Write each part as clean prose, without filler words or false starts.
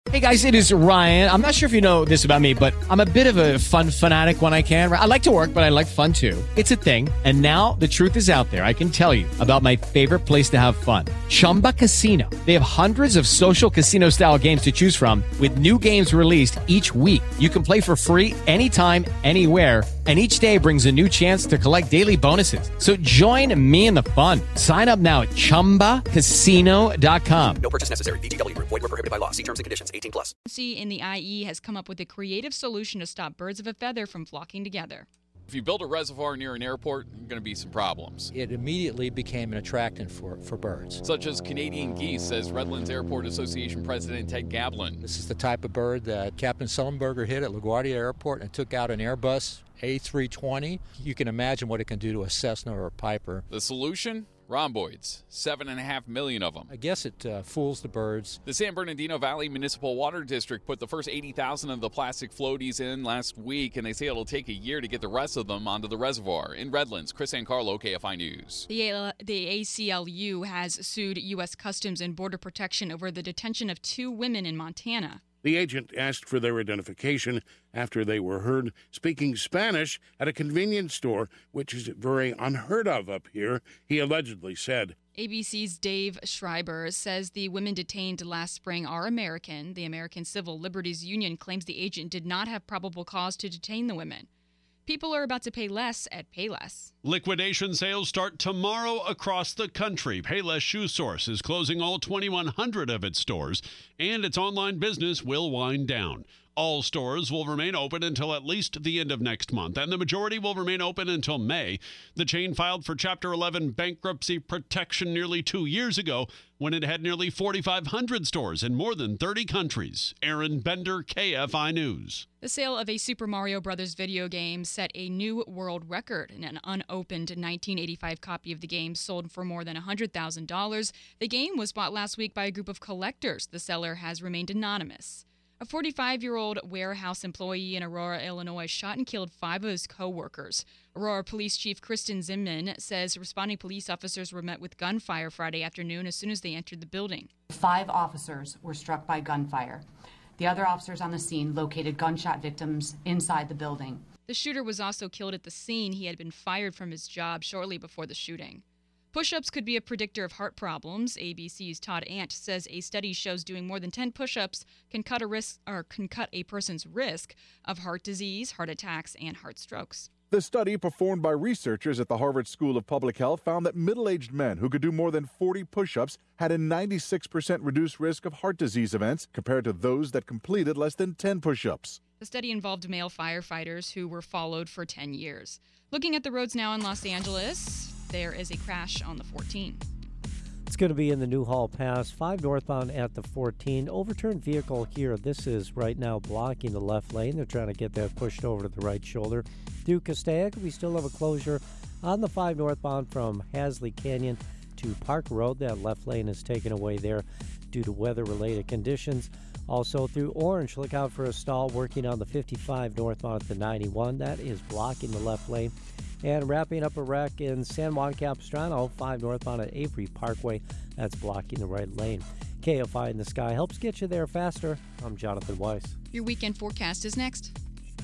Hey guys, it is Ryan. I'm not sure if you know this about me, but I'm a bit of a fun fanatic when I can. I like to work, but I like fun too. It's a thing. And now the truth is out there. I can tell you about my favorite place to have fun. Chumba Casino. They have hundreds of social casino style games to choose from with new games released each week. You can play for free anytime, anywhere. And each day brings a new chance to collect daily bonuses. So join me in the fun. Sign up now at ChumbaCasino.com. No purchase necessary. VGW. Void where prohibited by law. See terms and conditions. 18+. In the IE has come up with a creative solution to stop birds of a feather from flocking together. If you build a reservoir near an airport, there are going to be some problems. It immediately became an attractant for birds. Such as Canadian geese, says Redlands Airport Association President Ted Gablin. This is the type of bird that Captain Sullenberger hit at LaGuardia Airport and took out an Airbus A320. You can imagine what it can do to a Cessna or a Piper. The solution? Rhomboids, 7.5 million of them. I guess it fools the birds. The San Bernardino Valley Municipal Water District put the first 80,000 of the plastic floaties in last week, and they say it'll take a year to get the rest of them onto the reservoir. In Redlands, Chris Ancarlo, KFI News. The ACLU has sued U.S. Customs and Border Protection over the detention of 2 women in Montana. The agent asked for their identification after they were heard speaking Spanish at a convenience store, which is very unheard of up here, he allegedly said. ABC's Dave Schreiber says the women detained last spring are American. The American Civil Liberties Union claims the agent did not have probable cause to detain the women. People are about to pay less at Payless. Liquidation sales start tomorrow across the country. Payless Shoe Source is closing all 2,100 of its stores, and its online business will wind down. All stores will remain open until at least the end of next month, and the majority will remain open until May. The chain filed for Chapter 11 bankruptcy protection nearly 2 years ago when it had nearly 4,500 stores in more than 30 countries. Aaron Bender, KFI News. The sale of a Super Mario Bros. Video game set a new world record. An unopened 1985 copy of the game sold for more than $100,000. The game was bought last week by a group of collectors. The seller has remained anonymous. A 45-year-old warehouse employee in Aurora, Illinois, shot and killed 5 of his co-workers. Aurora Police Chief Kristen Zimman says responding police officers were met with gunfire Friday afternoon as soon as they entered the building. 5 officers were struck by gunfire. The other officers on the scene located gunshot victims inside the building. The shooter was also killed at the scene. He had been fired from his job shortly before the shooting. Push-ups could be a predictor of heart problems. ABC's Todd Ant says a study shows doing more than 10 push-ups can cut a person's risk of heart disease, heart attacks, and heart strokes. The study performed by researchers at the Harvard School of Public Health found that middle-aged men who could do more than 40 push-ups had a 96% reduced risk of heart disease events compared to those that completed less than 10 push-ups. The study involved male firefighters who were followed for 10 years. Looking at the roads now in Los Angeles, there is a crash on the 14. It's going to be in the Newhall Pass, 5 northbound at the 14. Overturned vehicle here. This is right now blocking the left lane. They're trying to get that pushed over to the right shoulder. Through Castaic, we still have a closure on the 5 northbound from Hasley Canyon to Park Road. That left lane is taken away there due to weather-related conditions. Also through Orange, look out for a stall working on the 55 northbound at the 91. That is blocking the left lane. And wrapping up a wreck in San Juan Capistrano, 5 northbound at Avery Parkway. That's blocking the right lane. KFI in the Sky helps get you there faster. I'm Jonathan Weiss. Your weekend forecast is next.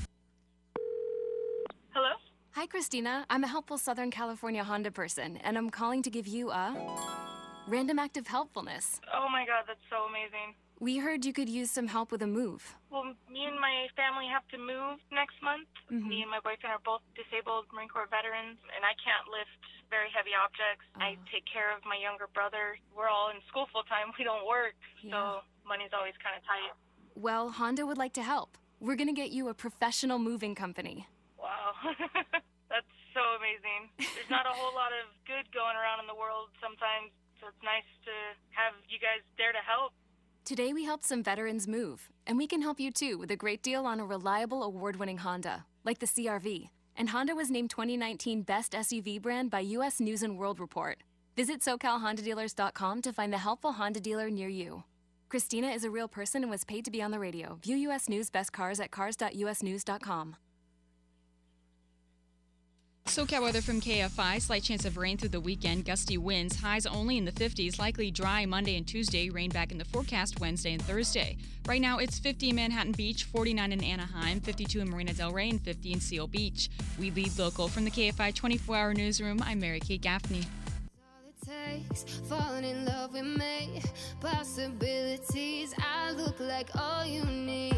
Hello? Hi, Christina. I'm a helpful Southern California Honda person, and I'm calling to give you a random act of helpfulness. Oh my God, that's so amazing. We heard you could use some help with a move. Well, me and my family have to move next month. Mm-hmm. Me and my boyfriend are both disabled Marine Corps veterans, and I can't lift very heavy objects. I take care of my younger brother. We're all in school full-time. We don't work, so money's always kind of tight. Well, Honda would like to help. We're going to get you a professional moving company. Wow. That's so amazing. There's not a whole lot of good going around in the world sometimes, so it's nice to have you guys there to help. Today we helped some veterans move, and we can help you too with a great deal on a reliable award-winning Honda, like the CR-V. And Honda was named 2019 Best SUV Brand by U.S. News & World Report. Visit SoCalHondaDealers.com to find the helpful Honda dealer near you. Christina is a real person and was paid to be on the radio. View U.S. News Best Cars at cars.usnews.com. SoCal weather from KFI. Slight chance of rain through the weekend. Gusty winds. Highs only in the 50s. Likely dry Monday and Tuesday. Rain back in the forecast Wednesday and Thursday. Right now, it's 50 in Manhattan Beach, 49 in Anaheim, 52 in Marina Del Rey, and 50 in Seal Beach. We lead local from the KFI 24-hour newsroom. I'm Mary Kate Gaffney. Falling in love with me. Possibilities. I look like all you need.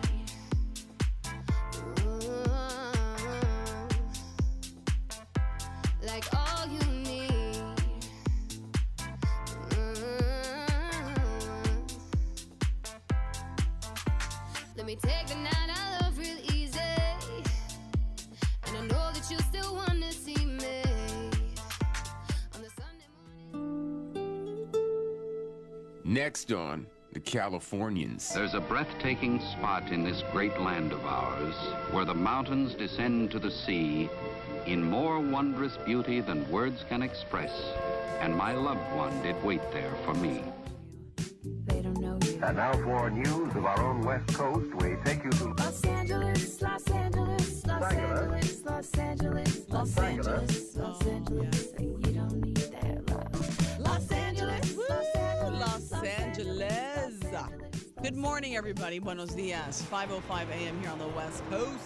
Like all you need. Let me take the night I love real easy. And I know that you still want to see me on the Sunday morning. Next on The Californians. There's a breathtaking spot in this great land of ours where the mountains descend to the sea in more wondrous beauty than words can express, and my loved one did wait there for me. They don't know you. And now for news of our own West Coast, we take you to Los Angeles, Los Angeles, Los Angeles, Los Angeles, Los Angeles, Los Angeles. You don't need that love. Los Angeles, Los Angeles, Los Angeles. Good morning, everybody. Buenos dias. 5:05 a.m. here on the West Coast.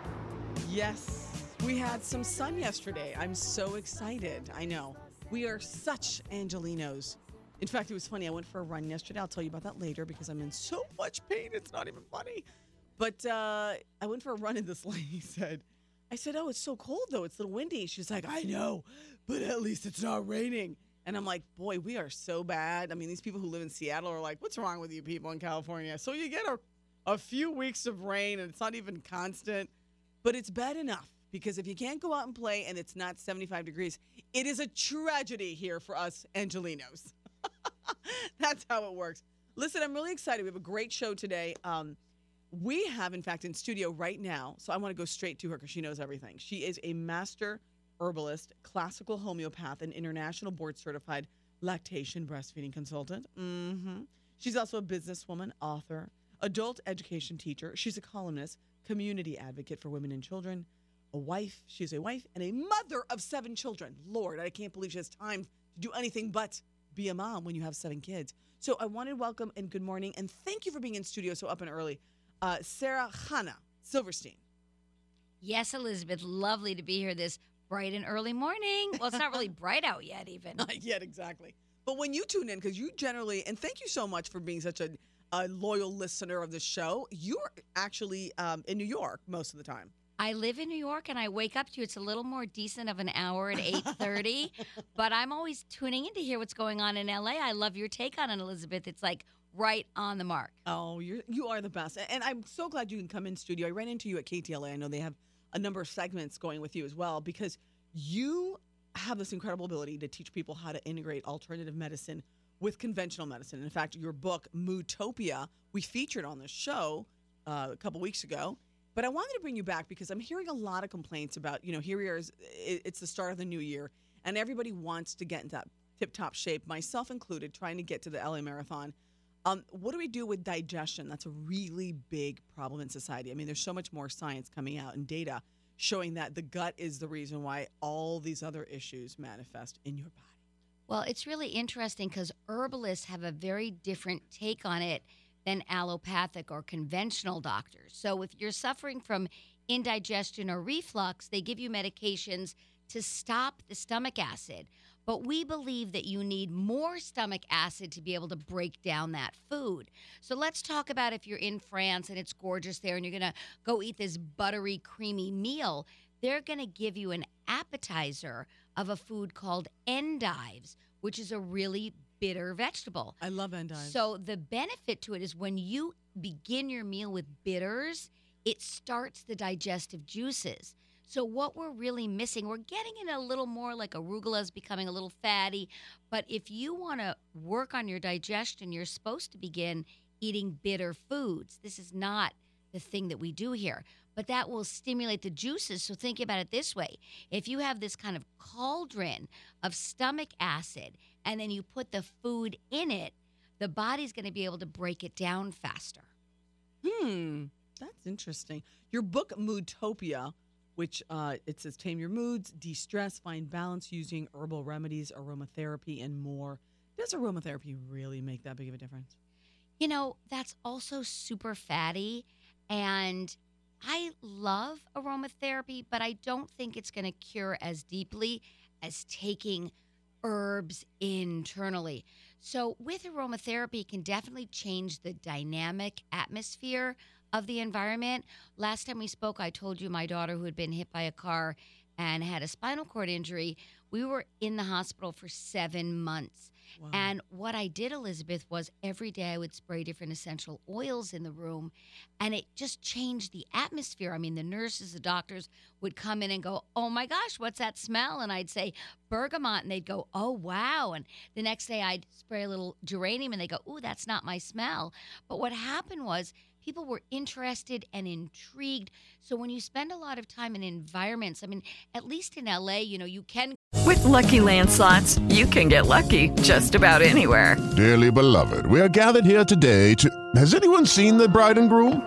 Yes. We had some sun yesterday. I'm so excited. I know. We are such Angelinos. In fact, it was funny. I went for a run yesterday. I'll tell you about that later because I'm in so much pain. It's not even funny. But I went for a run and this lady said, oh, it's so cold though. It's a little windy. She's like, I know, but at least it's not raining. And I'm like, boy, we are so bad. I mean, these people who live in Seattle are like, what's wrong with you people in California? So you get a few weeks of rain and it's not even constant, but it's bad enough. Because if you can't go out and play and it's not 75 degrees, it is a tragedy here for us Angelinos. That's how it works. Listen, I'm really excited. We have a great show today. We have, in fact, in studio right now, so I want to go straight to her because she knows everything. She is a master herbalist, classical homeopath, and international board-certified lactation breastfeeding consultant. She's also a businesswoman, author, adult education teacher. She's a columnist, community advocate for women and children, a wife. She's a wife and a mother of 7 children. Lord, I can't believe she has time to do anything but be a mom when you have 7 kids. So I want to welcome and good morning and thank you for being in studio so up and early, Sarah Chana Silverstein. Yes, Elizabeth, lovely to be here this bright and early morning. Well, it's not really bright out yet even. Not yet, exactly. But when you tune in, because you generally, and thank you so much for being such a loyal listener of the show, you're actually in New York most of the time. I live in New York, and I wake up to you. It's a little more decent of an hour at 8:30, but I'm always tuning in to hear what's going on in L.A. I love your take on it, Elizabeth. It's like right on the mark. Oh, you are the best. And I'm so glad you can come in studio. I ran into you at KTLA. I know they have a number of segments going with you as well because you have this incredible ability to teach people how to integrate alternative medicine with conventional medicine. In fact, your book, Moodtopia, we featured on the show a couple weeks ago. But I wanted to bring you back because I'm hearing a lot of complaints about, here we are, it's the start of the new year, and everybody wants to get into that tip-top shape, myself included, trying to get to the LA Marathon. What do we do with digestion? That's a really big problem in society. I mean, there's so much more science coming out and data showing that the gut is the reason why all these other issues manifest in your body. Well, it's really interesting because herbalists have a very different take on it than allopathic or conventional doctors. So if you're suffering from indigestion or reflux, they give you medications to stop the stomach acid. But we believe that you need more stomach acid to be able to break down that food. So let's talk about if you're in France and it's gorgeous there and you're going to go eat this buttery, creamy meal. They're going to give you an appetizer of a food called endives, which is a really bitter vegetable. I love endives. So the benefit to it is when you begin your meal with bitters, it starts the digestive juices. So what we're really missing, we're getting it a little more like arugula is becoming a little fatty. But if you want to work on your digestion, you're supposed to begin eating bitter foods. This is not the thing that we do here. But that will stimulate the juices. So think about it this way. If you have this kind of cauldron of stomach acid and then you put the food in it, the body's going to be able to break it down faster. That's interesting. Your book, Moodtopia, which it says tame your moods, de-stress, find balance using herbal remedies, aromatherapy, and more. Does aromatherapy really make that big of a difference? You know, that's also super fatty, and I love aromatherapy, but I don't think it's going to cure as deeply as taking herbs internally. So with aromatherapy, it can definitely change the dynamic atmosphere of the environment. Last time we spoke, I told you my daughter, who had been hit by a car and had a spinal cord injury, we were in the hospital for 7 months. Wow. And what I did, Elizabeth, was every day I would spray different essential oils in the room, and it just changed the atmosphere. I mean, the nurses, the doctors would come in and go, "Oh my gosh, what's that smell?" And I'd say bergamot, and they'd go, "Oh wow." And the next day I'd spray a little geranium, and they go, "Ooh, that's not my smell." But what happened was people were interested and intrigued. So when you spend a lot of time in environments, I mean, at least in LA, you know, you can. With Lucky Land Slots, you can get lucky just about anywhere. Dearly beloved, we are gathered here today to... Has anyone seen the bride and groom?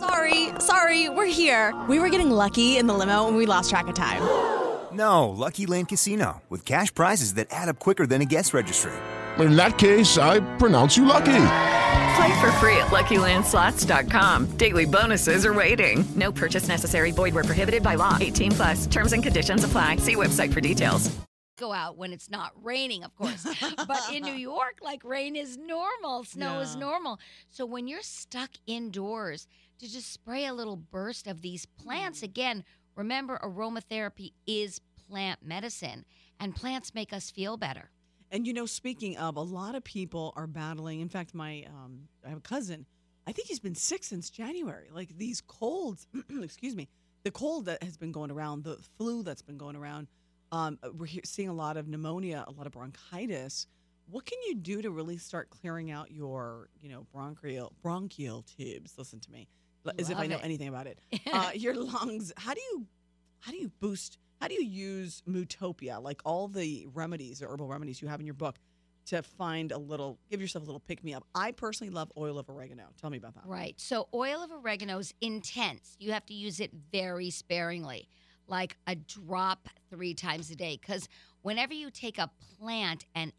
Sorry, we're here. We were getting lucky in the limo and we lost track of time. No, Lucky Land Casino, with cash prizes that add up quicker than a guest registry. In that case, I pronounce you lucky. Play for free at LuckyLandSlots.com. Daily bonuses are waiting. No purchase necessary. Void where prohibited by law. 18+. Terms and conditions apply. See website for details. Go out when it's not raining, of course. But in New York, like, rain is normal, snow is normal. So when you're stuck indoors, to just spray a little burst of these plants, again, remember, aromatherapy is plant medicine, and plants make us feel better. And, you know, speaking of, a lot of people are battling. In fact, I have a cousin. I think he's been sick since January. Like, these colds, excuse me, the cold that has been going around, the flu that's been going around. We're seeing a lot of pneumonia, a lot of bronchitis. What can you do to really start clearing out your, you know, bronchial tubes? Listen to me, as if I know anything about it. Your lungs. How do you boost? How do you use Mootopia, like all the remedies, the herbal remedies you have in your book, to give yourself a little pick-me-up? I personally love oil of oregano. Tell me about that. Right. So oil of oregano is intense. You have to use it very sparingly, like a drop 3 times a day. Because whenever you take a plant and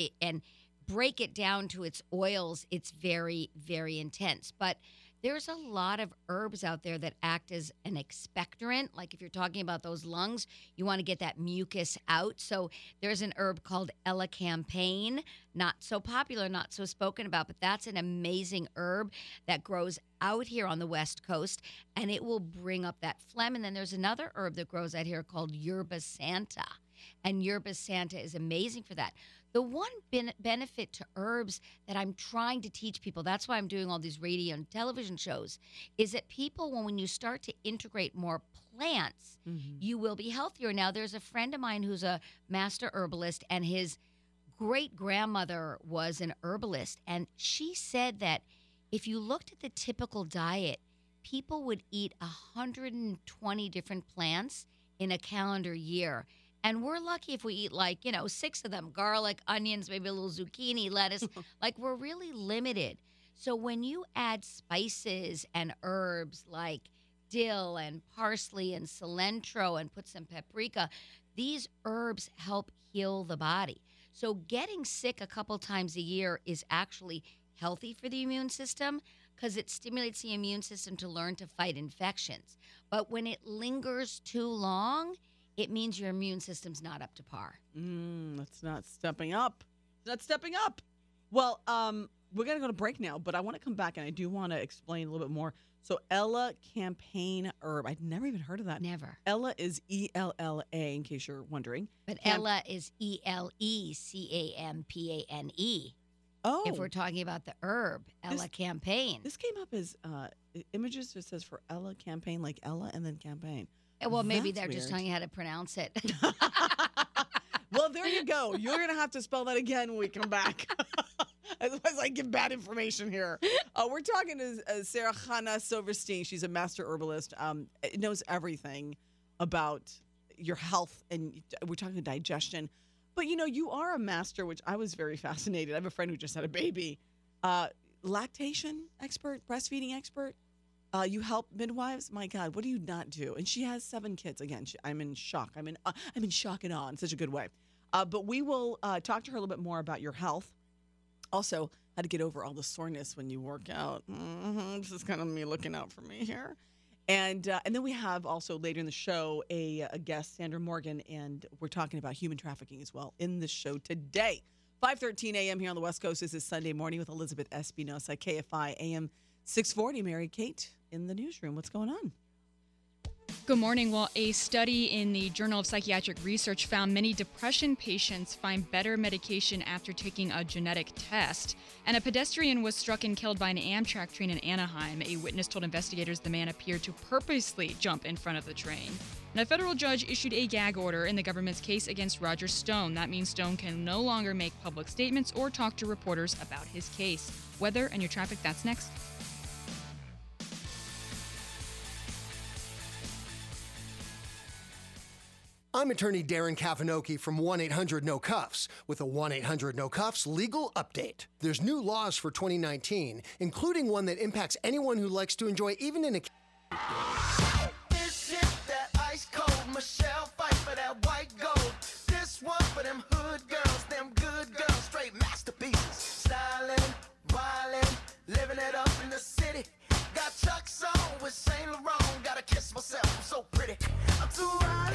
break it down to its oils, it's very, very intense. But there's a lot of herbs out there that act as an expectorant. Like if you're talking about those lungs, you want to get that mucus out. So there's an herb called elecampane, not so popular, not so spoken about, but that's an amazing herb that grows out here on the West Coast, and it will bring up that phlegm. And then there's another herb that grows out here called yerba santa, and yerba santa is amazing for that. The one benefit to herbs that I'm trying to teach people, that's why I'm doing all these radio and television shows, is that people, when you start to integrate more plants, you will be healthier. Now, there's a friend of mine who's a master herbalist, and his great-grandmother was an herbalist, and she said that if you looked at the typical diet, people would eat 120 different plants in a calendar year. And we're lucky if we eat 6 of them, garlic, onions, maybe a little zucchini, lettuce. Like, we're really limited. So when you add spices and herbs like dill and parsley and cilantro and put some paprika, these herbs help heal the body. So getting sick a couple times a year is actually healthy for the immune system because it stimulates the immune system to learn to fight infections. But when it lingers too long, it means your immune system's not up to par. That's not stepping up. It's not stepping up. Well, we're going to go to break now, but I want to come back, and I do want to explain a little bit more. So elecampane herb. I'd never even heard of that. Never. Ella is E-L-L-A, in case you're wondering. But Ella is E-L-E-C-A-M-P-A-N-E. Oh. If we're talking about the herb, elecampane. This came up as images that says for elecampane, like Ella and then campaign. Well, maybe That's they're just weird. telling you how to pronounce it. Well, there you go. You're going to have to spell that again when we come back. Otherwise, I give bad information here. We're talking to Sarah Chana Silverstein. She's a master herbalist. Knows everything about your health, and we're talking digestion. But, you know, you are a master, which I was very fascinated. I have a friend who just had a baby. Lactation expert, breastfeeding expert. You help midwives? My God, what do you not do? And she has 7 kids. Again, I'm in shock. I'm in shock and awe in such a good way. But we will talk to her a little bit more about your health. Also, how to get over all the soreness when you work out. This is kind of me looking out for me here. And then we have also later in the show a guest, Sandra Morgan, and we're talking about human trafficking as well in the show today. 5:13 a.m. here on the West Coast. This is Sunday Morning with Elizabeth Espinosa, KFI AM 640. Mary Kate in the newsroom. What's going on? Good morning. Well, a study in the Journal of Psychiatric Research found many depression patients find better medication after taking a genetic test. And a pedestrian was struck and killed by an Amtrak train in Anaheim. A witness told investigators the man appeared to purposely jump in front of the train. And a federal judge issued a gag order in the government's case against Roger Stone. That means Stone can no longer make public statements or talk to reporters about his case. Weather and your traffic, that's next. I'm attorney Darren Kavanoki from 1-800-NO-CUFFS with a 1-800-NO-CUFFS legal update. There's new laws for 2019, including one that impacts anyone who likes to enjoy even in a... This is that ice cold Michelle fight for that white gold. This one for them hood girls, them good girls, straight masterpieces. Styling, wildin', living it up in the city. Got Chuck's on with Saint Laurent. Gotta kiss myself, I'm so pretty. I'm too hot.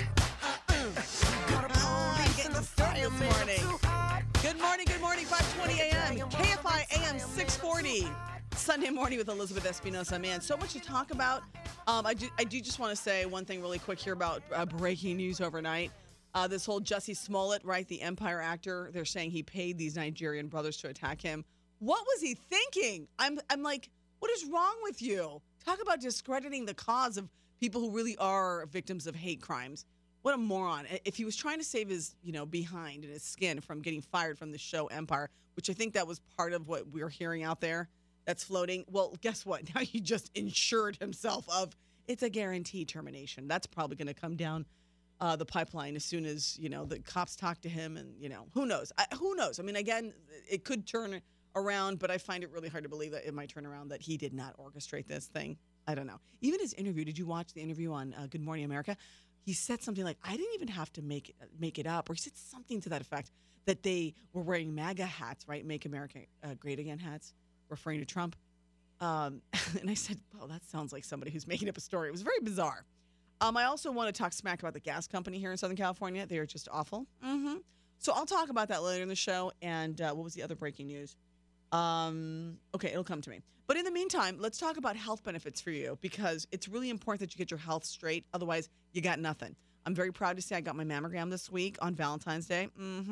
Good morning, 5:20 a.m. KFI AM 640. Sunday morning with Elizabeth Espinosa. Man, so much to talk about. I do just want to say one thing really quick here about breaking news overnight. This whole Jussie Smollett, right, the Empire actor, they're saying he paid these Nigerian brothers to attack him. What was he thinking? I'm like, what is wrong with you? Talk about discrediting the cause of people who really are victims of hate crimes. What a moron. If he was trying to save his, behind and his skin from getting fired from the show Empire, which I think that was part of what we're hearing out there that's floating. Well, guess what? Now he just insured himself of it's a guaranteed termination. That's probably going to come down the pipeline as soon as, the cops talk to him and, who knows? Who knows? I mean, again, it could turn around, but I find it really hard to believe that it might turn around that he did not orchestrate this thing. I don't know. Even his interview, did you watch the interview on Good Morning America? He said something like, I didn't even have to make it up. Or he said something to that effect, that they were wearing MAGA hats, right? Make America Great Again hats, referring to Trump. And I said, well, that sounds like somebody who's making up a story. It was very bizarre. I also want to talk smack about the gas company here in Southern California. They are just awful. So I'll talk about that later in the show. And what was the other breaking news? Okay, it'll come to me. But in the meantime, let's talk about health benefits for you, because it's really important that you get your health straight. Otherwise, you got nothing. I'm very proud to say I got my mammogram this week on Valentine's Day.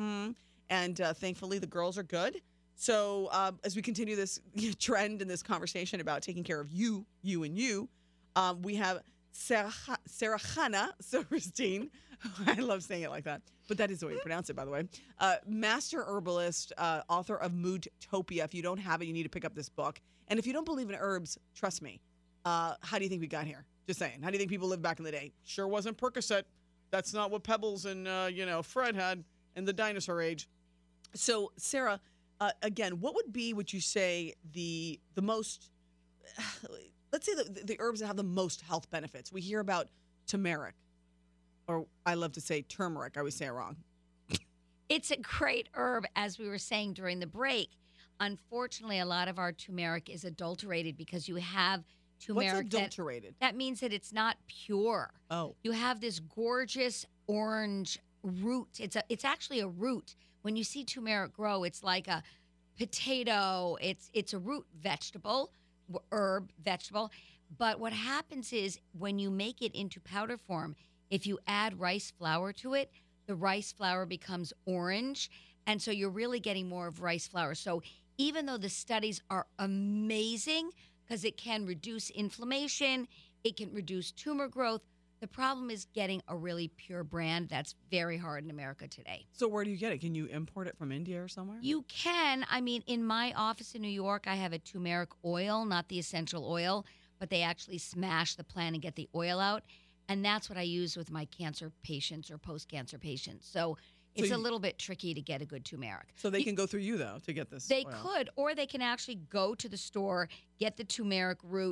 And thankfully, the girls are good. So as we continue this trend and this conversation about taking care of you, and you, we have Sarahana Silverstein. I love saying it like that, but that is the way you pronounce it, by the way. Master herbalist, author of Moodtopia. If you don't have it, you need to pick up this book. And if you don't believe in herbs, trust me. How do you think we got here? Just saying. How do you think people lived back in the day? Sure wasn't Percocet. That's not what Pebbles and Fred had in the dinosaur age. So, Sarah, again, what would you say the most? Let's say the herbs that have the most health benefits. We hear about turmeric, or I love to say turmeric. I always say it wrong. It's a great herb, as we were saying during the break. Unfortunately, a lot of our turmeric is adulterated because you have turmeric. What's adulterated? That means that it's not pure. Oh. You have this gorgeous orange root. It's actually a root. When you see turmeric grow, it's like a potato. It's a root vegetable, herb vegetable. But what happens is when you make it into powder form, if you add rice flour to it, the rice flour becomes orange. And so you're really getting more of rice flour. So even though the studies are amazing because it can reduce inflammation, it can reduce tumor growth, the problem is getting a really pure brand. That's very hard in America today. So where do you get it? Can you import it from India or somewhere? You can. I mean, in my office in New York, I have a turmeric oil, not the essential oil, but they actually smash the plant and get the oil out. And that's what I use with my cancer patients or post-cancer patients. So it's a little bit tricky to get a good turmeric. So they can go through you, though, to get this They oil. could, or they can actually go to the store, get the turmeric root,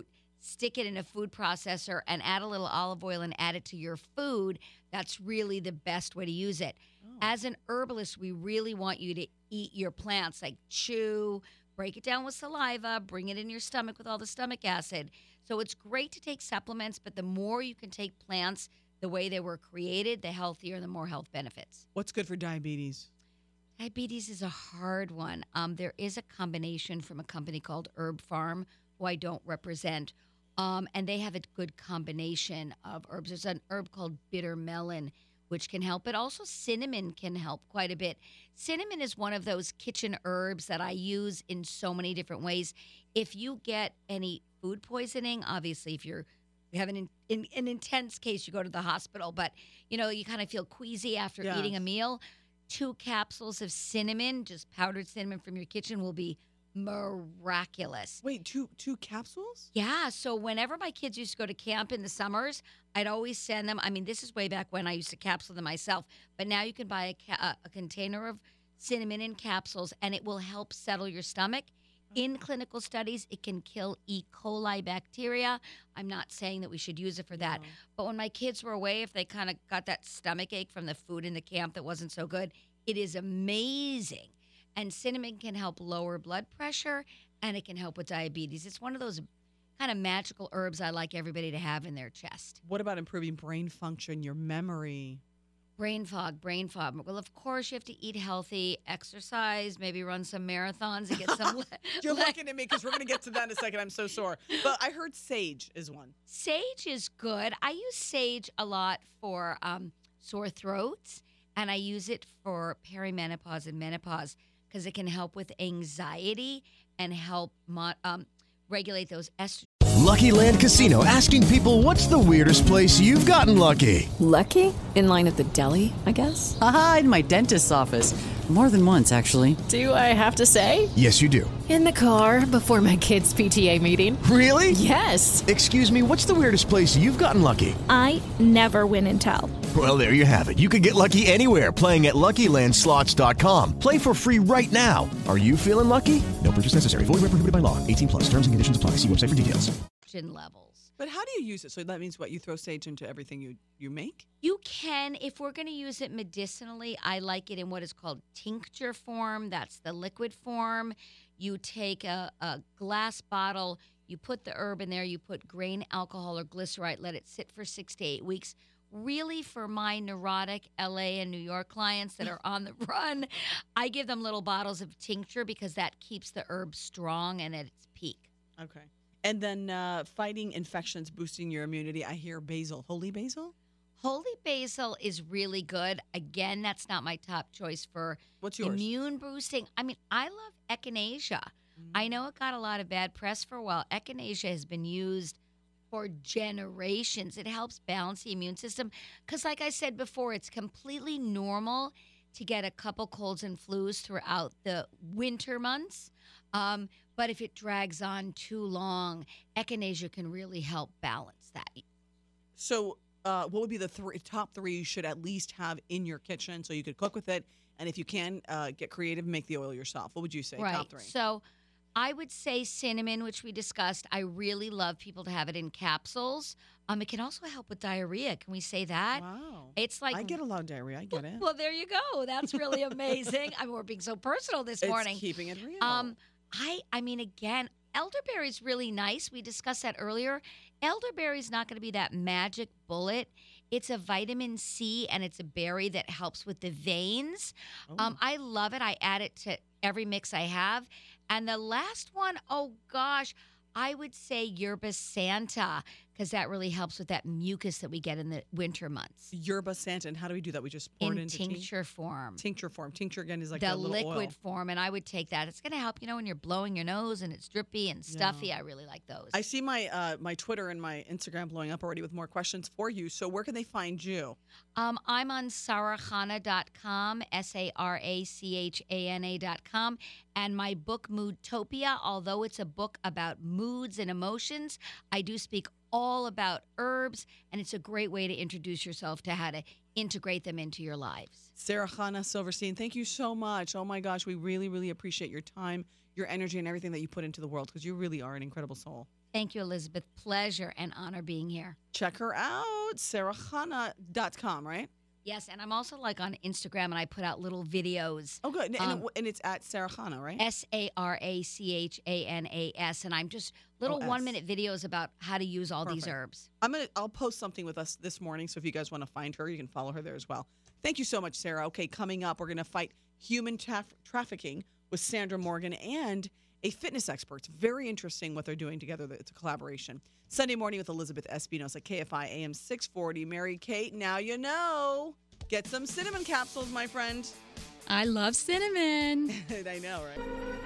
stick it in a food processor and add a little olive oil and add it to your food, that's really the best way to use it. As an herbalist, we really want you to eat your plants, like chew, break it down with saliva, bring it in your stomach with all the stomach acid. So it's great to take supplements, but the more you can take plants the way they were created, the healthier and the more health benefits. What's good for diabetes? Diabetes is a hard one. There is a combination from a company called Herb Farm, who I don't represent, and they have a good combination of herbs. There's an herb called bitter melon, which can help, but also cinnamon can help quite a bit. Cinnamon is one of those kitchen herbs that I use in so many different ways. If you get any food poisoning, obviously if you have an intense case, you go to the hospital, but you kind of feel queasy after eating a meal. 2 capsules of cinnamon, just powdered cinnamon from your kitchen, will be miraculous. Wait, two capsules? Yeah. So whenever my kids used to go to camp in the summers, I'd always send them. I mean, this is way back when I used to capsule them myself. But now you can buy a container of cinnamon in capsules, and it will help settle your stomach. In clinical studies, it can kill E. coli bacteria. I'm not saying that we should use it for that. No. But when my kids were away, if they kind of got that stomach ache from the food in the camp that wasn't so good, it is amazing. And cinnamon can help lower blood pressure, and it can help with diabetes. It's one of those kind of magical herbs I like everybody to have in their chest. What about improving brain function, your memory? Brain fog. Well, of course, you have to eat healthy, exercise, maybe run some marathons and get some... You're looking at me because we're going to get to that in a second. I'm so sore. But I heard sage is one. Sage is good. I use sage a lot for sore throats, and I use it for perimenopause and menopause because it can help with anxiety and help regulate those estrogen. Lucky Land Casino, asking people, what's the weirdest place you've gotten lucky? Lucky? In line at the deli, I guess? Aha, in my dentist's office. More than once, actually. Do I have to say? Yes, you do. In the car before my kids' PTA meeting. Really? Yes. Excuse me, what's the weirdest place you've gotten lucky? I never win and tell. Well, there you have it. You can get lucky anywhere, playing at LuckyLandSlots.com. Play for free right now. Are you feeling lucky? No purchase necessary. Void where prohibited by law. 18+. Terms and conditions apply. See website for details. Levels. But how do you use it? So that means what? You throw sage into everything you make? You can. If we're going to use it medicinally, I like it in what is called tincture form. That's the liquid form. You take a glass bottle, you put the herb in there, you put grain alcohol or glycerite, let it sit for 6 to 8 weeks. Really, for my neurotic LA and New York clients that are on the run, I give them little bottles of tincture because that keeps the herb strong and at its peak. Okay. And then fighting infections, boosting your immunity. I hear basil. Holy basil? Holy basil is really good. Again, that's not my top choice for What's yours? Immune boosting. I mean, I love echinacea. I know it got a lot of bad press for a while. Echinacea has been used for generations. It helps balance the immune system because, like I said before, it's completely normal to get a couple colds and flus throughout the winter months. But if it drags on too long, echinacea can really help balance that. So what would be the top three you should at least have in your kitchen so you could cook with it? And if you can, get creative and make the oil yourself. What would you say, top three? So I would say cinnamon, which we discussed. I really love people to have it in capsules. It can also help with diarrhea. Can we say that? Wow. It's like I get a lot of diarrhea. I get it. Well, there you go. That's really amazing. I mean, we're being so personal this morning. It's keeping it real. I mean, again, elderberry's really nice. We discussed that earlier. Elderberry's not going to be that magic bullet. It's a vitamin C, and it's a berry that helps with the veins. I love it. I add it to every mix I have. And the last one, oh, gosh, I would say Yerba Santa, because that really helps with that mucus that we get in the winter months. Yerba Santa, and how do we do that? We just pour it into tincture form. Tincture form. Tincture, again, is like the a little liquid oil. form, and I would take that. It's going to help, when you're blowing your nose and it's drippy and stuffy. Yeah. I really like those. I see my my Twitter and my Instagram blowing up already with more questions for you. So where can they find you? I'm on sarachana.com, SARACHANA.com, and my book, Moodtopia, although it's a book about moods and emotions, I do speak all about herbs, and it's a great way to introduce yourself to how to integrate them into your lives. Sarachana Silverstein, thank you so much. Oh my gosh, we really, really appreciate your time, your energy, and everything that you put into the world because you really are an incredible soul. Thank you, Elizabeth. Pleasure and honor being here. Check her out, sarahhana.com, right? Yes, and I'm also like on Instagram, and I put out little videos. Oh, good. And it's at Sarahhana, right? SARACHANAS, and I'm just little 1-minute videos about how to use all these herbs. I'll post something with us this morning, so if you guys want to find her, you can follow her there as well. Thank you so much, Sarah. Okay, coming up, we're going to fight human trafficking with Sandra Morgan and a fitness expert. It's very interesting what they're doing together. It's a collaboration. Sunday morning with Elizabeth Espinosa, KFI AM 640. Mary Kate, now you know. Get some cinnamon capsules, my friend. I love cinnamon. I know, right?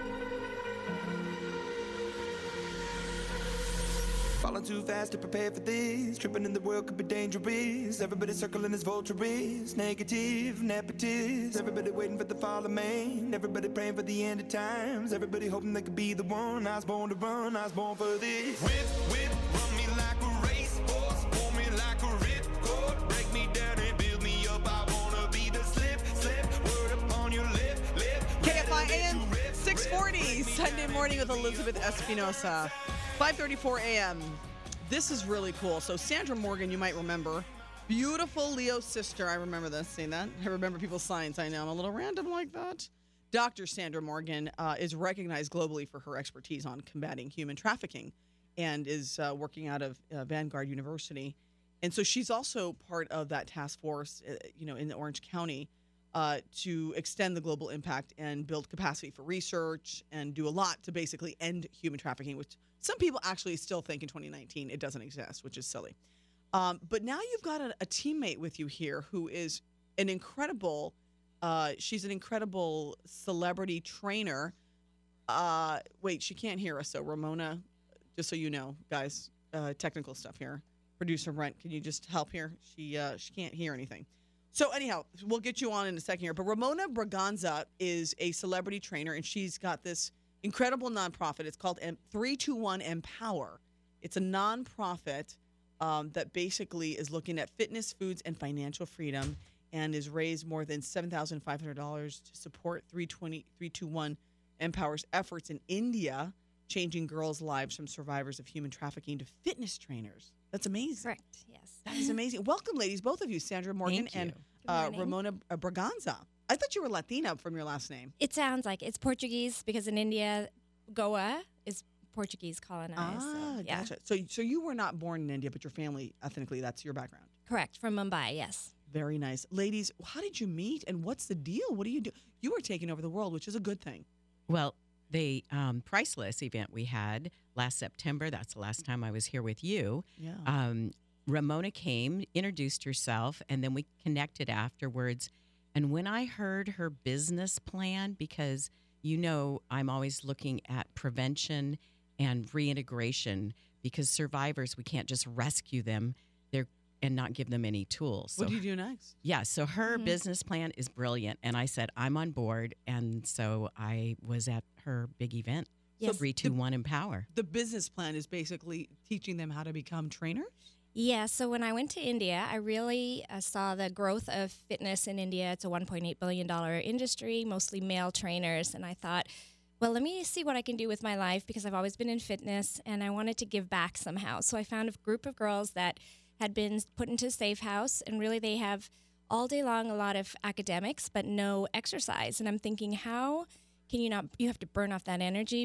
Falling too fast to prepare for this. Tripping in the world could be dangerous. Everybody circling as vultures. Negative, nepotist. Everybody waiting for the fall of man. Everybody praying for the end of times. Everybody hoping they could be the one. I was born to run. I was born for this. Whip, run me like a racehorse. Pull me like a ripcord. Break me down and build me up. I wanna be the slip. Word upon your lip. KFI AM 640, Sunday morning with Elizabeth Espinosa. 5:34 a.m. This is really cool. So Sandra Morgan, you might remember, beautiful Leo sister. I remember this, saying that. I remember people's signs. I know I'm a little random like that. Dr. Sandra Morgan is recognized globally for her expertise on combating human trafficking and is working out of Vanguard University. And so she's also part of that task force, in Orange County to extend the global impact and build capacity for research and do a lot to basically end human trafficking, which some people actually still think in 2019 it doesn't exist, which is silly. But now you've got a teammate with you here who is an incredible, she's an incredible celebrity trainer. Wait, she can't hear us. So Ramona, just so you know, guys, technical stuff here. Producer Brent, can you just help here? She can't hear anything. So anyhow, we'll get you on in a second here. But Ramona Braganza is a celebrity trainer, and she's got this incredible nonprofit. It's called 321 Empower. It's a nonprofit that basically is looking at fitness, foods, and financial freedom, and has raised more than $7,500 to support 321 Empower's efforts in India, changing girls' lives from survivors of human trafficking to fitness trainers. That's amazing. Correct, yes. That is amazing. Welcome, ladies, both of you, Sandra Morgan and Ramona Braganza. I thought you were Latina from your last name. It sounds like it's Portuguese because in India, Goa is Portuguese colonized. Gotcha. So you were not born in India, but your family, ethnically, that's your background. Correct, from Mumbai, yes. Very nice. Ladies, how did you meet and what's the deal? What do you do? You are taking over the world, which is a good thing. Well, the Priceless event we had last September, that's the last time I was here with you. Yeah. Ramona came, introduced herself, and then we connected afterwards. And when I heard her business plan, because I'm always looking at prevention and reintegration, because survivors, we can't just rescue them and not give them any tools. What do you do next? Yeah, so her business plan is brilliant. And I said, I'm on board. And so I was at her big event, 321 Empower. The business plan is basically teaching them how to become trainers? Yeah, so when I went to India, I really saw the growth of fitness in India. It's a $1.8 billion industry, mostly male trainers. And I thought, well, let me see what I can do with my life because I've always been in fitness and I wanted to give back somehow. So I found a group of girls that had been put into a safe house, and really they have all day long a lot of academics but no exercise. And I'm thinking, how can you have to burn off that energy,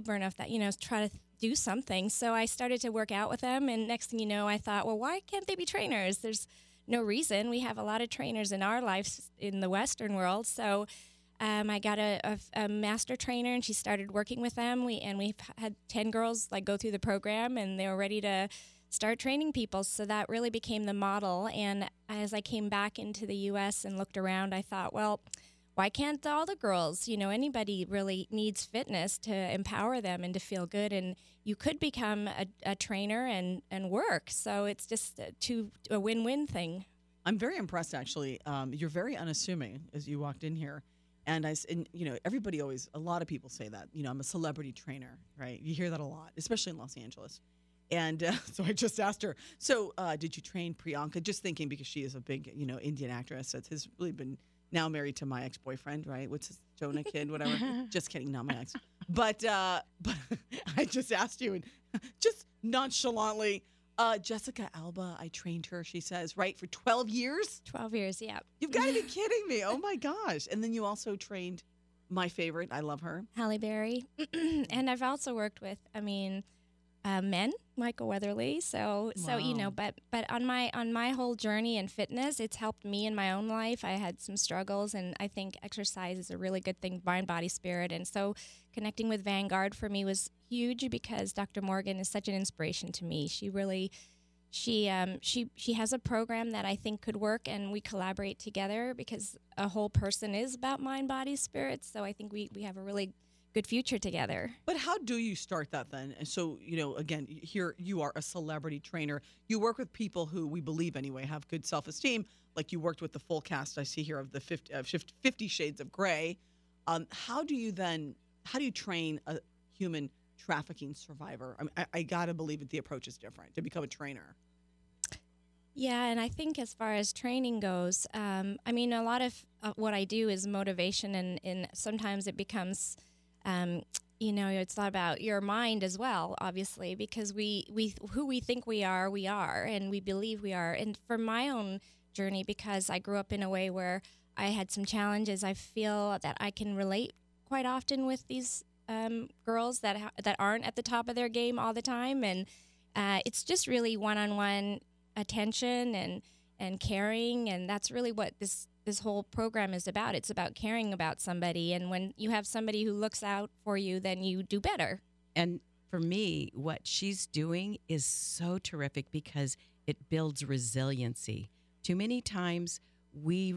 try to do something. So I started to work out with them, and next thing you know, I thought, well, why can't they be trainers? There's no reason. We have a lot of trainers in our lives in the Western world. So I got a master trainer, and she started working with them. We've had 10 girls go through the program, and they were ready to start training people. So that really became the model. And as I came back into the U.S. and looked around, I thought, well, why can't all the girls, anybody really needs fitness to empower them and to feel good. And you could become a trainer and work. So it's just a win-win thing. I'm very impressed, actually. You're very unassuming as you walked in here. And everybody always, a lot of people say that, I'm a celebrity trainer, right? You hear that a lot, especially in Los Angeles. And so I just asked her, so did you train Priyanka? Just thinking because she is a big, Indian actress that has really been now married to my ex-boyfriend, right? What's his, Jonah Kid, whatever. Just kidding, not my ex. But I just asked you, and just nonchalantly, Jessica Alba, I trained her, she says, right, for 12 years? 12 years, yeah. You've got to be kidding me. Oh, my gosh. And then you also trained my favorite. I love her. Halle Berry. And I've also worked with, men, Michael Weatherly. So you know, but on my whole journey in fitness, it's helped me in my own life. I had some struggles, and I think exercise is a really good thing, mind, body, spirit. And so connecting with Vanguard for me was huge because Dr. Morgan is such an inspiration to me. She really, she has a program that I think could work, and we collaborate together because a whole person is about mind, body, spirit. So I think we have a really good future together. But how do you start that then? And so, you know, again, here you are a celebrity trainer. You work with people who we believe anyway have good self-esteem. Like you worked with the full cast I see here of the 50 Shades of Grey. How do you train a human trafficking survivor? I mean, I got to believe that the approach is different to become a trainer. Yeah, and I think as far as training goes, a lot of what I do is motivation, and sometimes it becomes it's not about your mind as well, obviously, because we who we think we are, and we believe we are. And for my own journey, because I grew up in a way where I had some challenges, I feel that I can relate quite often with these girls that aren't at the top of their game all the time. And it's just really one-on-one attention and caring, and that's really what this whole program is about. It's about caring about somebody, and when you have somebody who looks out for you, then you do better. And for me, what she's doing is so terrific because it builds resiliency. Too many times we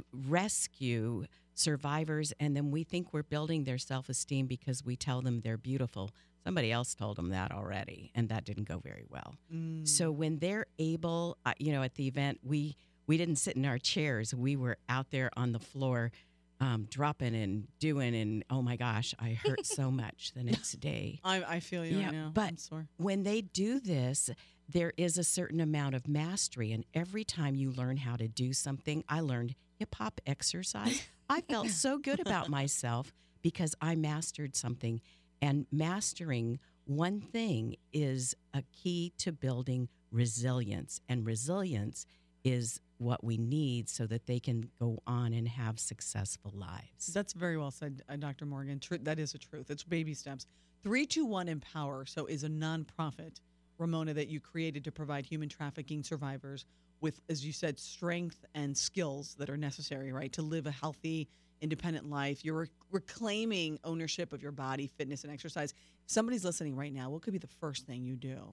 rescue survivors and then we think we're building their self-esteem because we tell them they're beautiful. Somebody else told them that already, and that didn't go very well. So when they're able, at the event, we didn't sit in our chairs. We were out there on the floor dropping and doing, and oh my gosh, I hurt so much the next day. I feel you right now. But I'm sore. when they do this, there is a certain amount of mastery, and every time you learn how to do something, I learned hip-hop exercise. I felt so good about myself because I mastered something, and mastering one thing is a key to building resilience, and resilience is what we need so that they can go on and have successful lives. That's very well said, Dr. Morgan. That is the truth. It's baby steps. 321 Empower, so is a nonprofit, Ramona, that you created to provide human trafficking survivors with, as you said, strength and skills that are necessary, right, to live a healthy, independent life. You're reclaiming ownership of your body, fitness, and exercise. If somebody's listening right now, what could be the first thing you do?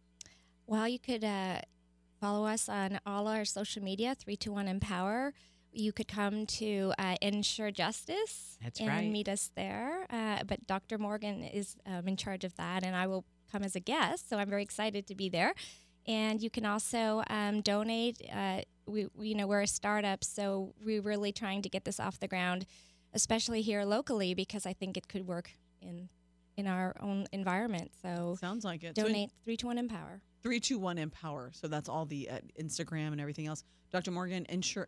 Well, you could follow us on all our social media, 321 Empower. You could come to Ensure Justice and meet us there. But Dr. Morgan is in charge of that, and I will come as a guest, so I'm very excited to be there. And you can also donate. We're a startup, so we're really trying to get this off the ground, especially here locally, because I think it could work in our own environment. So sounds like it. Donate 321 Empower. 321 Empower. So that's all the Instagram and everything else. Dr. Morgan, Ensure.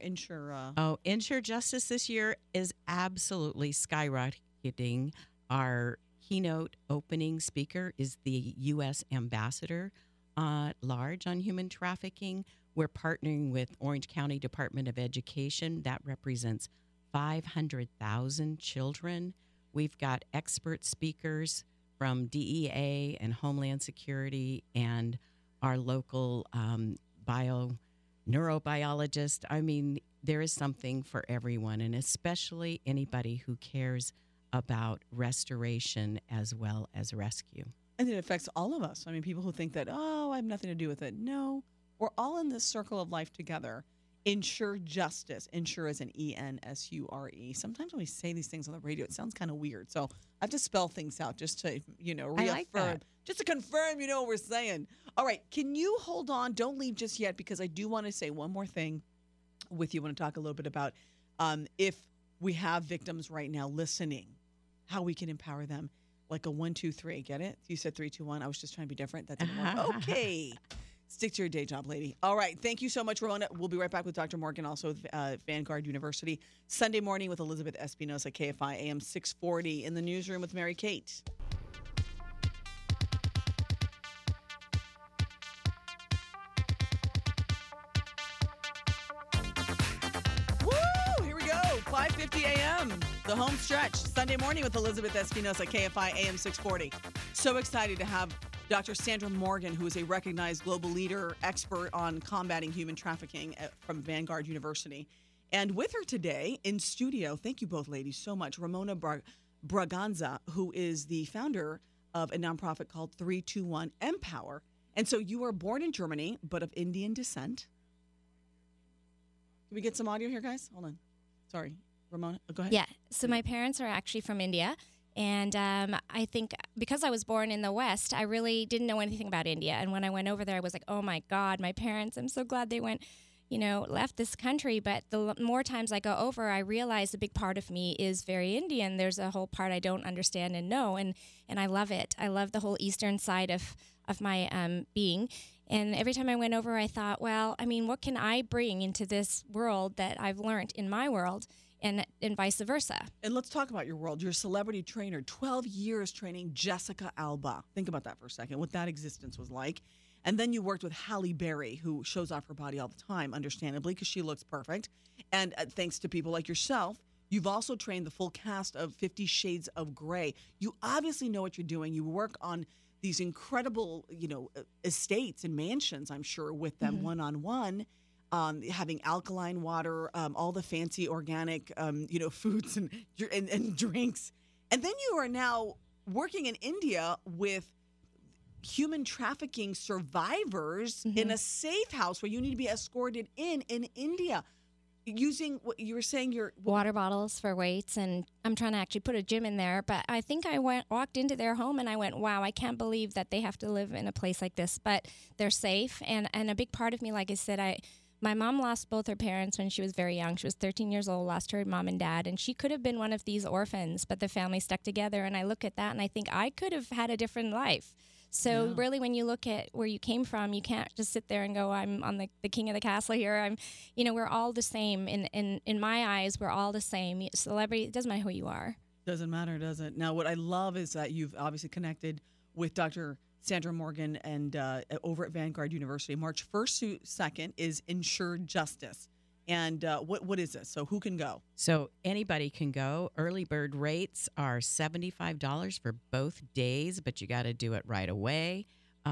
Ensure Justice this year is absolutely skyrocketing. Our keynote opening speaker is the U.S. Ambassador large on human trafficking. We're partnering with Orange County Department of Education. That represents 500,000 children. We've got expert speakers from DEA and Homeland Security and our local neurobiologist. I mean, there is something for everyone, and especially anybody who cares about restoration as well as rescue. And it affects all of us. I mean, people who think that, I have nothing to do with it. No, we're all in this circle of life together. Ensure Justice. Ensure is an ENSURE. Sometimes when we say these things on the radio, it sounds kind of weird. So I have to spell things out just to, reaffirm. I like that. Just to confirm, what we're saying. All right. Can you hold on? Don't leave just yet, because I do want to say one more thing with you. I want to talk a little bit about if we have victims right now listening, how we can empower them. Like a 1, 2, 3. Get it? You said 3, 2, 1. I was just trying to be different. That didn't work. Okay. Stick to your day job, lady. All right. Thank you so much, Ramona. We'll be right back with Dr. Morgan, also with Vanguard University. Sunday morning with Elizabeth Espinosa, KFI AM 640 in the newsroom with Mary Kate. 5:50 a.m. The home stretch, Sunday morning with Elizabeth Espinosa, KFI AM 640. So excited to have Dr. Sandra Morgan, who is a recognized global leader, expert on combating human trafficking from Vanguard University. And with her today in studio, thank you both ladies so much, Ramona Braganza, who is the founder of a nonprofit called 321 Empower. And so you were born in Germany, but of Indian descent. Can we get some audio here, guys? Hold on. Sorry. Ramona, go ahead. Yeah. So my parents are actually from India. And I think because I was born in the West, I really didn't know anything about India. And when I went over there, I was like, oh, my God, my parents, I'm so glad they went, left this country. But the more times I go over, I realize a big part of me is very Indian. There's a whole part I don't understand and know. And I love it. I love the whole Eastern side of my being. And every time I went over, I thought, well, I mean, what can I bring into this world that I've learned in my world and vice versa? And let's talk about your world. You're a celebrity trainer, 12 years training Jessica Alba. Think about that for a second, what that existence was like. And then you worked with Halle Berry, who shows off her body all the time, understandably, because she looks perfect. And thanks to people like yourself, you've also trained the full cast of 50 Shades of Grey. You obviously know what you're doing. You work on these incredible, estates and mansions, I'm sure, with them one-on-one, having alkaline water, all the fancy organic, foods and drinks. And then you are now working in India with human trafficking survivors in a safe house where you need to be escorted in India. Using what you were saying, your water bottles for weights, and I'm trying to actually put a gym in there. But I think I walked into their home and I went, wow, I can't believe that they have to live in a place like this. But they're safe, and a big part of me, like I said, my mom lost both her parents when she was very young. She was 13 years old, lost her mom and dad, and she could have been one of these orphans, but the family stuck together. And I look at that and I think I could have had a different life. So really, when you look at where you came from, you can't just sit there and go, I'm on the king of the castle here. We're all the same. In my eyes, we're all the same. Celebrity, it doesn't matter who you are. Doesn't matter, does it? Now, what I love is that you've obviously connected with Dr. Sandra Morgan and over at Vanguard University. March 1st to 2nd is Insured Justice. And what is this? So who can go? So anybody can go. Early bird rates are $75 for both days, but you got to do it right away.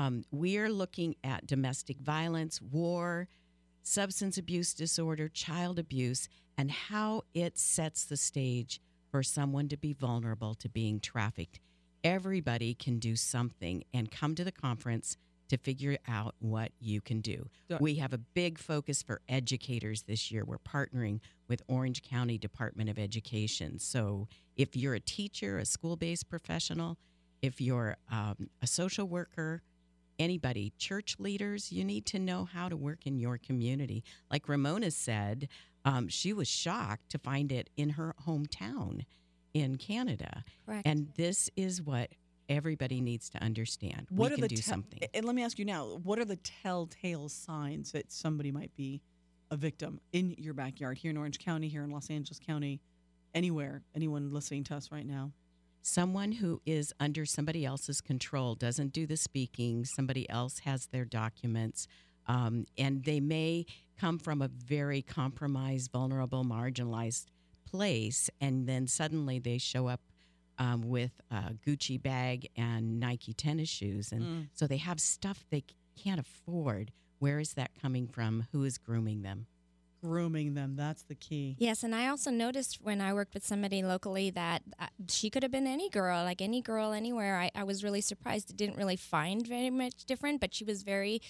We are looking at domestic violence, war, substance abuse disorder, child abuse, and how it sets the stage for someone to be vulnerable to being trafficked. Everybody can do something and come to the conference to figure out what you can do. We have a big focus for educators this year. We're partnering with Orange County Department of Education. So if you're a teacher, a school-based professional, if you're a social worker, anybody, church leaders, you need to know how to work in your community. Like Ramona said, she was shocked to find it in her hometown in Canada. Correct. And this is what everybody needs to understand. What we are can the do something. And let me ask you now, what are the telltale signs that somebody might be a victim in your backyard, here in Orange County, here in Los Angeles County, anywhere, anyone listening to us right now? Someone who is under somebody else's control, doesn't do the speaking, somebody else has their documents, and they may come from a very compromised, vulnerable, marginalized place, and then suddenly they show up with a Gucci bag and Nike tennis shoes. And so they have stuff they can't afford. Where is that coming from? Who is grooming them? Grooming them, that's the key. Yes, and I also noticed when I worked with somebody locally that she could have been any girl, like any girl anywhere. I was really surprised. It didn't really find very much different, but she was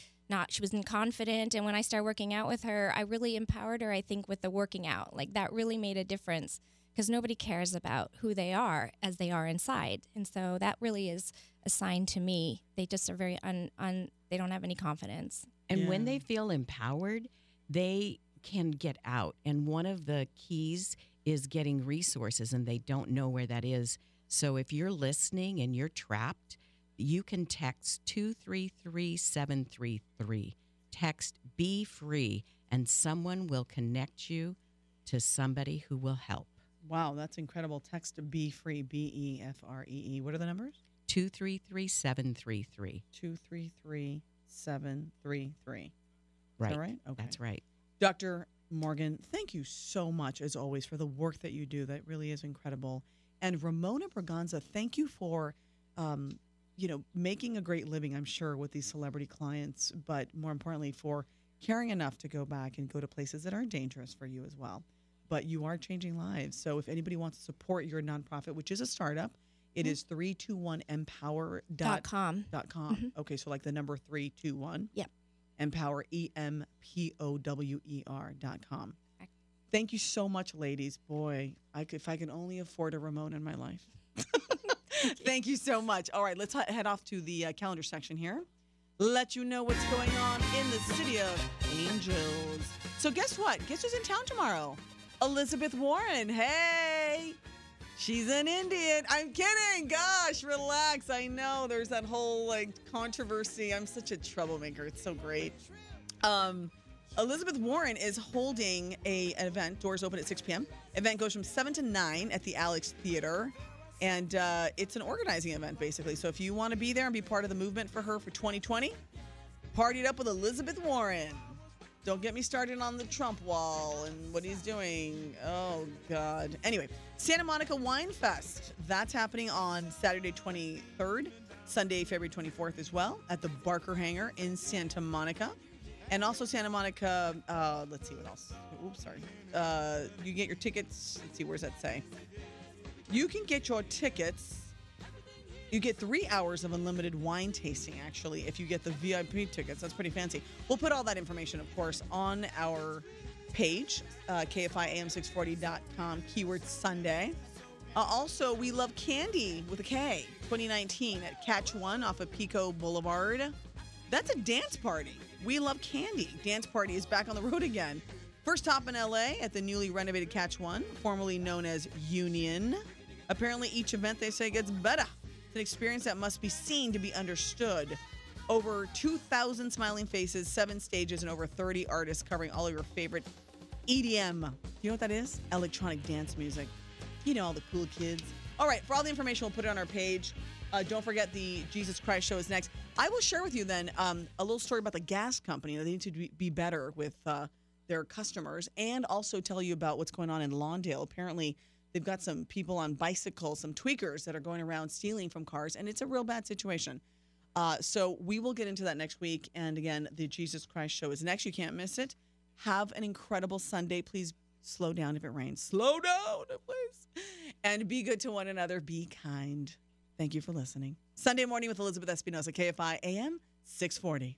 she wasn't confident. And when I started working out with her, I really empowered her, I think, with the working out. Like that really made a difference. Because nobody cares about who they are as they are inside. And so that really is a sign to me. They just are very they don't have any confidence. And when they feel empowered, they can get out. And one of the keys is getting resources, and they don't know where that is. So if you're listening and you're trapped, you can text 233-733. Text Be Free, and someone will connect you to somebody who will help. Wow, that's incredible. Text to Be Free, BEFREE. What are the numbers? 233-733. 233-733. Right. Is that right? Okay. That's right. Dr. Morgan, thank you so much, as always, for the work that you do. That really is incredible. And Ramona Braganza, thank you for, making a great living, I'm sure, with these celebrity clients, but more importantly, for caring enough to go back and go to places that aren't dangerous for you as well. But you are changing lives. So if anybody wants to support your nonprofit, which is a startup, it is 321empower.com. Okay, so like the number 321. Yep. Empower, EMPOWER.com. Thank you so much, ladies. Boy, if I can only afford a Ramona in my life. Thank you so much. All right, let's head off to the calendar section here. Let you know what's going on in the city of Angels. So guess what? Guess who's in town tomorrow? Elizabeth Warren. Hey, she's an Indian. I'm kidding. Gosh, relax. I know there's that whole controversy. I'm such a troublemaker. It's so great. Elizabeth Warren is holding an event. Doors open at 6 p.m. Event goes from 7 to 9 at the Alex Theater. And it's an organizing event, basically. So if you want to be there and be part of the movement for her for 2020, party it up with Elizabeth Warren. Don't get me started on the Trump wall and what he's doing. Oh, God. Anyway, Santa Monica Wine Fest. That's happening on Saturday, 23rd, Sunday, February 24th as well at the Barker Hangar in Santa Monica. And also Santa Monica, let's see what else. Oops, sorry. You get your tickets. Let's see, where's that say? You can get your tickets. You get 3 hours of unlimited wine tasting, actually, if you get the VIP tickets. That's pretty fancy. We'll put all that information, of course, on our page, KFIAM640.com, keyword Sunday. Also, We Love Candy with a K, 2019 at Catch One off of Pico Boulevard. That's a dance party. We Love Candy. Dance party is back on the road again. First stop in LA at the newly renovated Catch One, formerly known as Union. Apparently, each event, they say, gets better. It's an experience that must be seen to be understood. Over 2,000 smiling faces, 7 stages, and over 30 artists covering all of your favorite EDM. You know what that is? Electronic dance music. You know, all the cool kids. All right, for all the information, we'll put it on our page. Don't forget the Jesus Christ show is next. I will share with you then a little story about the gas company. They need to be better with their customers, and also tell you about what's going on in Lawndale. Apparently, they've got some people on bicycles, some tweakers that are going around stealing from cars, and it's a real bad situation. So we will get into that next week. And again, the Jesus Christ show is next. You can't miss it. Have an incredible Sunday. Please slow down if it rains. Slow down, please. And be good to one another. Be kind. Thank you for listening. Sunday Morning with Elizabeth Espinosa, KFI AM 640.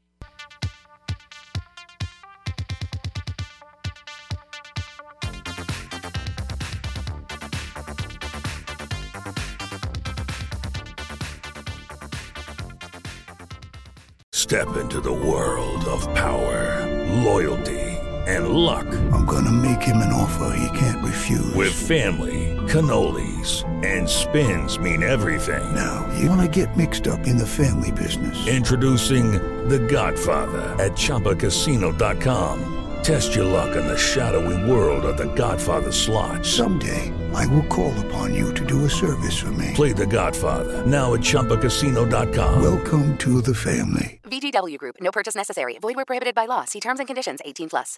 Step into the world of power, loyalty, and luck. I'm gonna make him an offer he can't refuse. With family, cannolis, and spins mean everything. Now, you wanna get mixed up in the family business. Introducing The Godfather at ChumbaCasino.com. Test your luck in the shadowy world of The Godfather slot. Someday, I will call upon you to do a service for me. Play The Godfather now at ChumbaCasino.com. Welcome to the family. VGW Group. No purchase necessary. Void where prohibited by law. See terms and conditions. 18+.